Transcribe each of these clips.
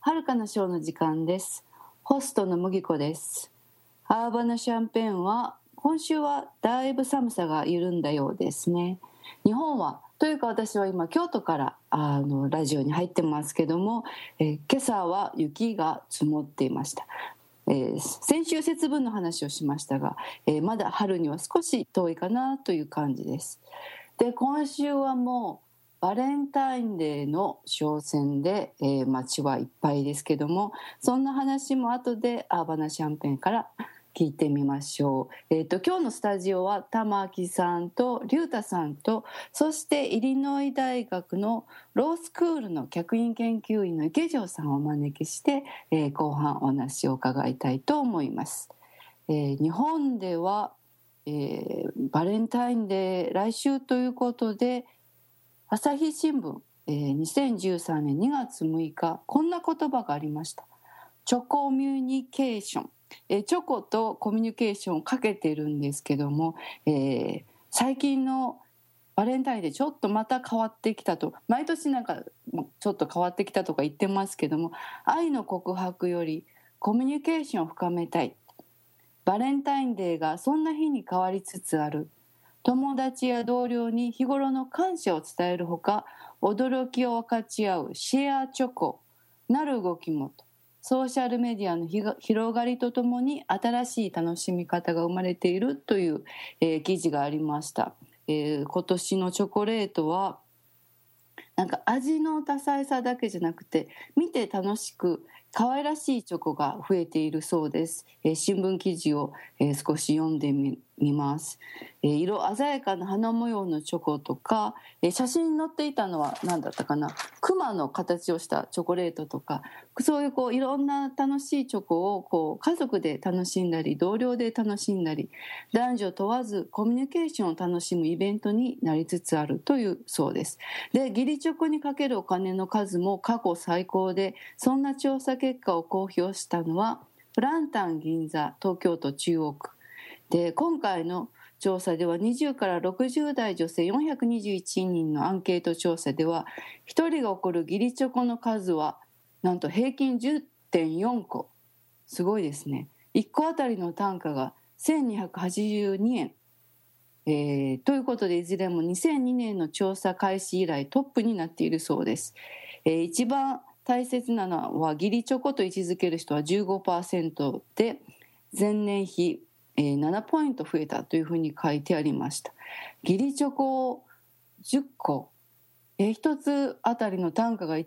遥かなショーの時間です。ホストの麦子です。ハーバナシャンペーンは今週はだいぶ寒さが緩んだようですね。日本はというか私は今京都からラジオに入ってますけども、今朝は雪が積もっていました。先週節分の話をしましたが、まだ春には少し遠いかなという感じです。で、今週はもうバレンタインデーの商戦で、街はいっぱいですけども、そんな話も後でアーバナシャンペーンから聞いてみましょう。今日のスタジオは玉木さんと龍太さんと、そしてイリノイ大学のロースクールの客員研究員の池条さんをお招きして、後半お話を伺いたいと思います。日本では、バレンタインデー来週ということで、朝日新聞、2013年2月6日こんな言葉がありました。チョコミュニケーション、チョコとコミュニケーションをかけてるんですけども、最近のバレンタインでちょっとまた変わってきたと、毎年なんかちょっと変わってきたとか言ってますけども、愛の告白よりコミュニケーションを深めたい、バレンタインデーがそんな日に変わりつつある、友達や同僚に日頃の感謝を伝えるほか、驚きを分かち合うシェアチョコなる動きもと、ソーシャルメディアの広がりとともに新しい楽しみ方が生まれているという、記事がありました。今年のチョコレートはなんか味の多彩さだけじゃなくて、見て楽しく可愛らしいチョコが増えているそうです。新聞記事を、少し読んでみます。色鮮やかな花模様のチョコとか、写真に載っていたのは何だったかな、熊の形をしたチョコレートとか、そういういろんな楽しいチョコを家族で楽しんだり同僚で楽しんだり、男女問わずコミュニケーションを楽しむイベントになりつつあるというそうです。で、義理チョコにかけるお金の数も過去最高で、そんな調査結果を公表したのはプランタン銀座東京都中央区で、今回の調査では20から60代女性421人のアンケート調査では、1人が送る義理チョコの数はなんと平均 10.4 個、すごいですね。1個あたりの単価が1282円、ということで、いずれも2002年の調査開始以来トップになっているそうです。一番大切なのは義理チョコと位置づける人は 15% で、前年比7ポイント増えたというふうに書いてありました。義理チョコ10個、1つあたりの単価が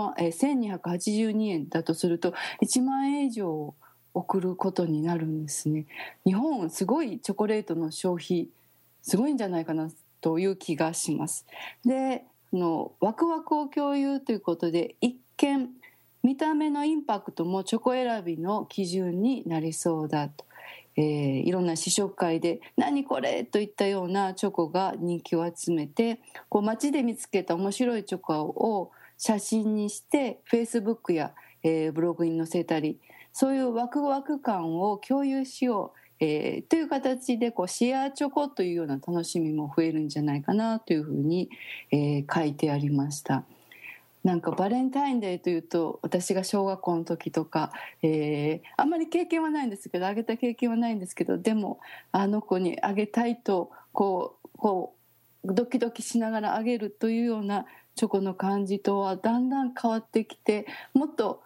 1282円だとすると1万円以上送ることになるんですね。日本すごいチョコレートの消費すごいんじゃないかなという気がします。で、ワクワクを共有ということで、一見見た目のインパクトもチョコ選びの基準になりそうだと、いろんな試食会で何これといったようなチョコが人気を集めて、街で見つけた面白いチョコを写真にしてフェイスブックや、ブログに載せたり、そういうワクワク感を共有しよう、という形でシェアチョコというような楽しみも増えるんじゃないかなというふうに、書いてありました。なんかバレンタインデーというと、私が小学校の時とか、あんまり経験はないんですけど、あげた経験はないんですけど、でもあの子にあげたいとドキドキしながらあげるというようなチョコの感じとはだんだん変わってきて、もっと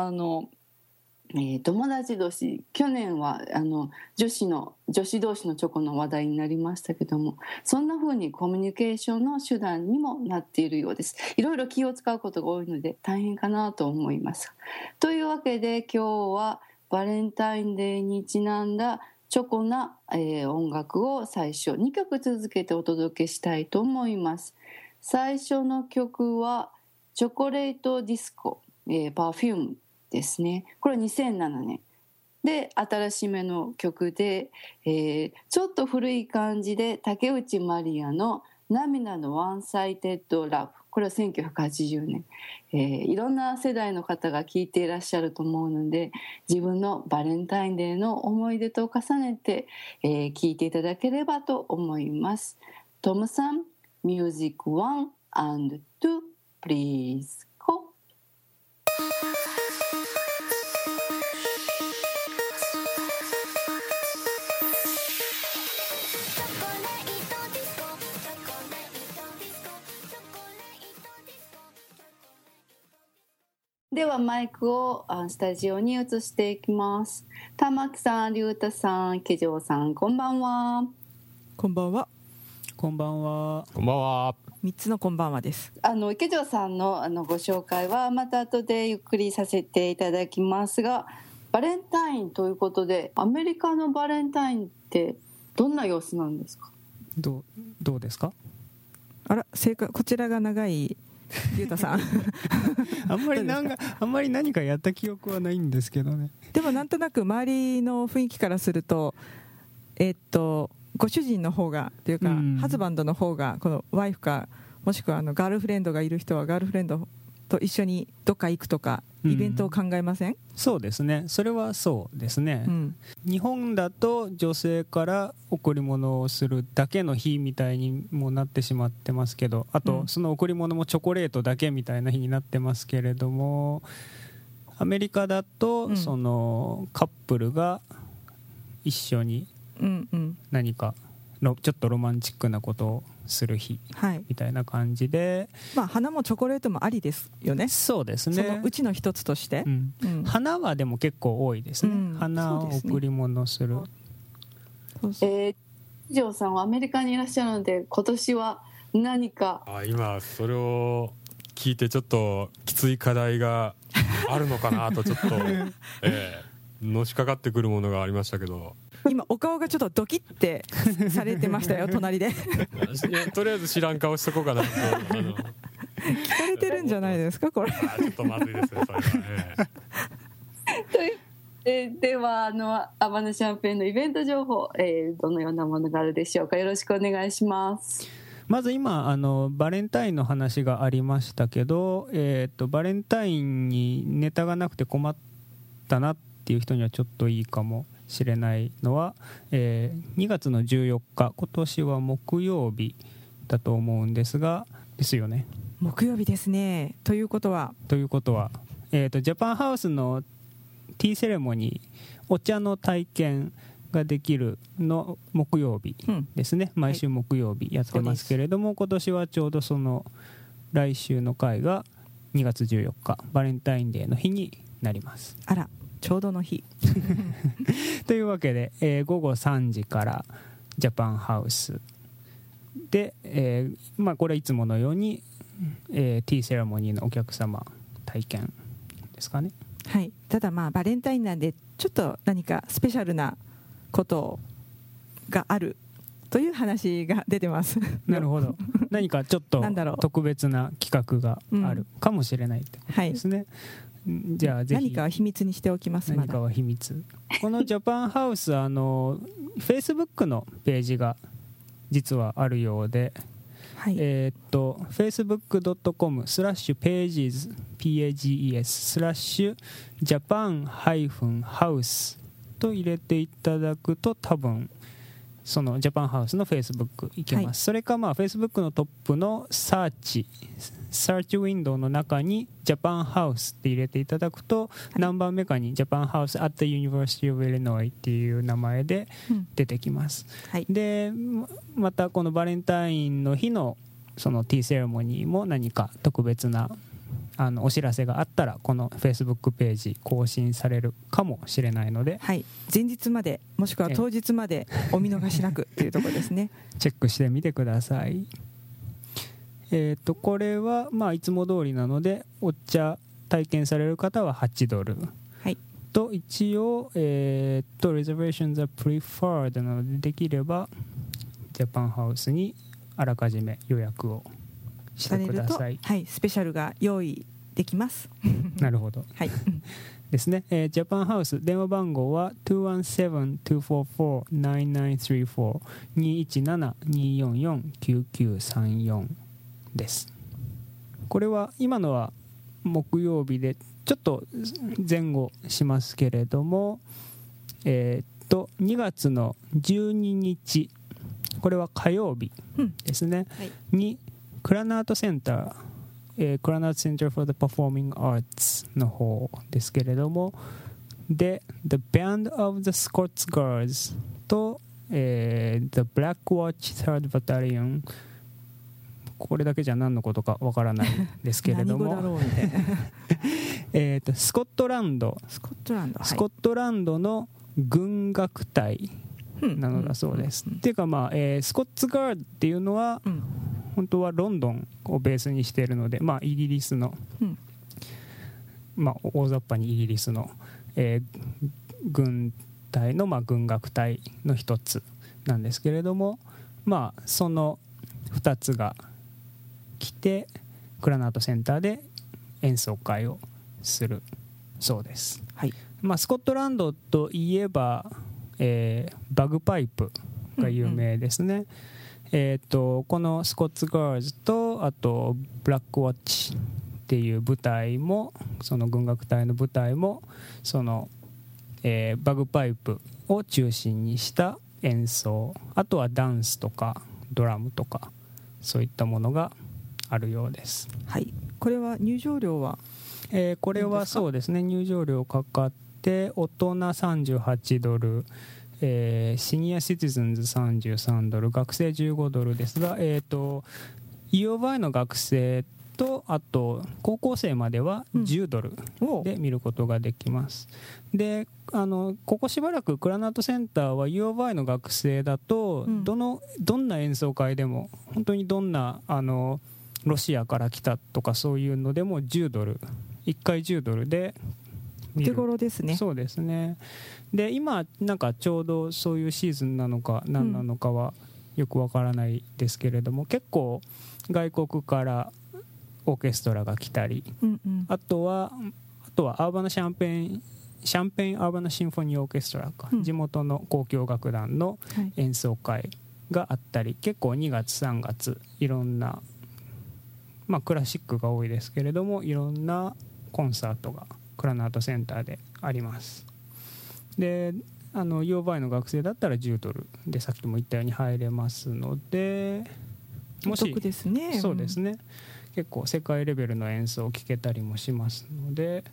友達同士、去年は女子同士のチョコの話題になりましたけども、そんな風にコミュニケーションの手段にもなっているようです。いろいろ気を使うことが多いので大変かなと思います。というわけで今日はバレンタインデーにちなんだチョコな、音楽を最初2曲続けてお届けしたいと思います。最初の曲はチョコレートディスコ、パフュームですね。これは2007年で新しめの曲で、ちょっと古い感じで竹内まりやの涙のワンサイテッドラブ、これは1980年、いろんな世代の方が聴いていらっしゃると思うので、自分のバレンタインデーの思い出と重ねて聴いていただければと思います。トムさん、ミュージック1 and 2 please go。 ではマイクをスタジオに移していきます。玉木さん、龍太さん、池上さん、こんばんは。 こんばんは。 こんばんは。 こんばんは。 3つのこんばんはです。 池上さんのご紹介はまた後でゆっくりさせていただきますが、バレンタインということで、アメリカのバレンタインってどんな様子なんですか？ どうですか？ あら、正解、こちらが長い龍太さんあんまり何かやった記憶はないんですけどね。 でもなんとなく周りの雰囲気からするとご主人の方がというか、ハズバンドの方がこのワイフか、もしくはガールフレンドがいる人はガールフレンドと一緒にどっか行くとか、イベントを考えません？ そうですね、それはそうですね、日本だと女性から贈り物をするだけの日みたいにもなってしまってますけど、あとその贈り物もチョコレートだけみたいな日になってますけれども、アメリカだとそのカップルが一緒に何かちょっとロマンチックなことをする日みたいな感じで、 まあ、花もチョコレートもありですよね。 そうですね、 そのうちの一つとして、 花はでも結構多いですね、花を贈り物する。 池上さんはアメリカにいらっしゃるので、今年は何か今それを聞いてちょっときつい課題があるのかなとちょっと、のしかかってくるものがありましたけど、 今お顔がちょっとドキッてされてましたよ隣でとりあえず知らん顔しとこうかなと聞かれてるんじゃないですかこれ。 ちょっとまずいですねそれは、 ではアバナシャンペーンのイベント情報、どのようなものがあるでしょうか。よろしくお願いします。 まず今バレンタインの話がありましたけど、バレンタインにネタがなくて困ったなっていう人にはちょっといいかもしれないのは、2月の14日、今年は木曜日だと思うんですが、ですよね。 木曜日ですね。ということはジャパンハウスのティーセレモニー、お茶の体験ができるの木曜日ですね、毎週木曜日やってますけれども、今年はちょうどその来週の回が2月14日バレンタインデーの日になります。 あら、ちょうどの日というわけで、午後3時からジャパンハウスで、これはいつものように、ティーセレモニーのお客様体験ですかね。 はい、ただバレンタインなんでちょっと何かスペシャルなことがあるという話が出てますなるほど、何かちょっと特別な企画があるかもしれないってことですね、じゃあぜひ何かは秘密にしておきます。 何かは秘密。このジャパンハウスFacebook のページが実はあるようで、facebook.com/pages pages/japan-house と入れていただくと多分そのジャパンハウスの Facebook 行けます、それかFacebook のトップのサーチウィンドウの中にジャパンハウスって入れていただくと、何番目かにジャパンハウス at the University of Illinois っていう名前で出てきます、でまたこのバレンタインの日のそのティーセレモニーも何か特別なお知らせがあったらこの Facebook ページ更新されるかもしれないので、 前日までもしくは当日までお見逃しなくというところですねチェックしてみてください。これはいつも通りなので、お茶体験される方は$8、と一応reservations are preferred なので、できればジャパンハウスにあらかじめ予約をしてください。 スペシャルが用意できますなるほど、ですね。ジャパンハウス電話番号は 217-244-9934 217-244-9934 です。これは今のは木曜日でちょっと前後しますけれども、2月の12日、これは火曜日ですね、にクラナートセンター、クラナートセンター for the Performing Arts の方ですけれども、で The Band of the Scots Guards と、The Black Watch Third Battalion、 これだけじゃ何のことかわからないですけれどもスコットランドの軍楽隊なのだそうです。っていうか、スコッツガードっていうのは、本当はロンドンをベースにしているので、イギリスの、大雑把にイギリスの、軍隊の、軍楽隊の一つなんですけれども、その2つが来てクラナートセンターで演奏会をするそうです。 はい。 スコットランドといえば、バグパイプが有名ですね。このスコッツガールズとあとブラックウォッチっていう舞台も、その軍楽隊の舞台もその、バグパイプを中心にした演奏、あとはダンスとかドラムとかそういったものがあるようです。 はい。これは入場料は、 これはそうですね、入場料かかって大人38ドル、シニアシティズンズ33ドル、学生15ドルですが、EOY の学生とあと高校生までは10ドルで見ることができます。で、ここしばらくクラナートセンターは EOY の学生だとどんな演奏会でも、本当にどんなロシアから来たとかそういうのでも10ドル、1回10ドルで見る。 手頃ですね。 そうですね。で、今なんかちょうどそういうシーズンなのか何なのかはよくわからないですけれども、結構外国からオーケストラが来たり、あとはアーバナシャンペーンアーバナシンフォニーオーケストラか、地元の交響楽団の演奏会があったり、結構2月3月いろんな、クラシックが多いですけれども、いろんなコンサートがクラナートセンターであります。で、EOYの学生だったら10ドルでさっきも言ったように入れますので、 もしお得ですね。 そうですね、結構世界レベルの演奏を聴けたりもしますので、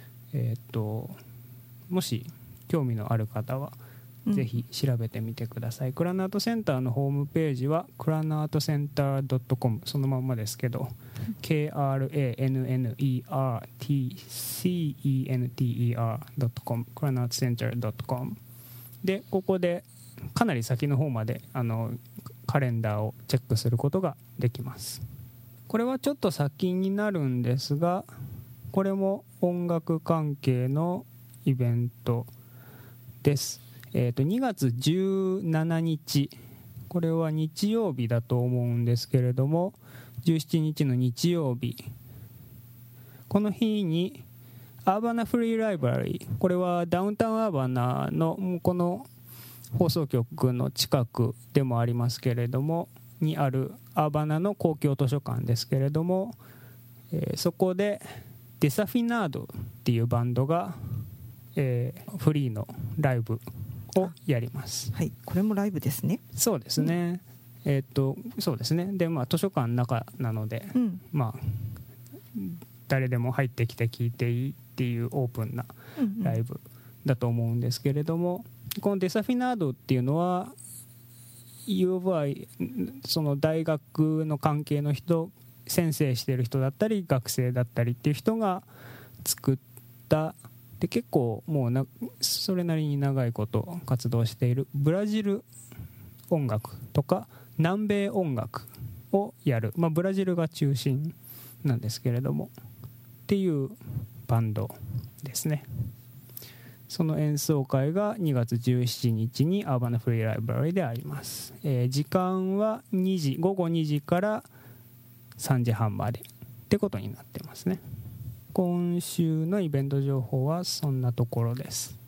もし興味のある方はぜひ調べてみてください。クラナートセンターのホームページはクラナートセンター .com、 そのまんまですけど、KRANNERTCENTER.com、 クラナートセンター .com で、ここでかなり先の方までカレンダーをチェックすることができます。これはちょっと先になるんですが、これも音楽関係のイベントです。2月17日、これは日曜日だと思うんですけれども、17日の日曜日、この日にアーバナフリーライブラリー、これはダウンタウンアーバナのこの放送局の近くでもありますけれどもにあるアーバナの公共図書館ですけれども、そこでデサフィナードっていうバンドが、フリーのライブをやります。 はい、これもライブですね。 そうですね、そうですね。で、図書館の中なので、誰でも入ってきて聴いていいっていうオープンなライブだと思うんですけれども、このデサフィナードっていうのは UOY その大学の関係の人、先生してる人だったり学生だったりっていう人が作った、で結構もうそれなりに長いこと活動しているブラジル音楽とか南米音楽をやる、ブラジルが中心なんですけれどもっていうバンドですね。その演奏会が2月17日にアーバナフリーライブラリーであります。時間は午後2時から3時半までってことになってますね。今週のイベント情報はそんなところです。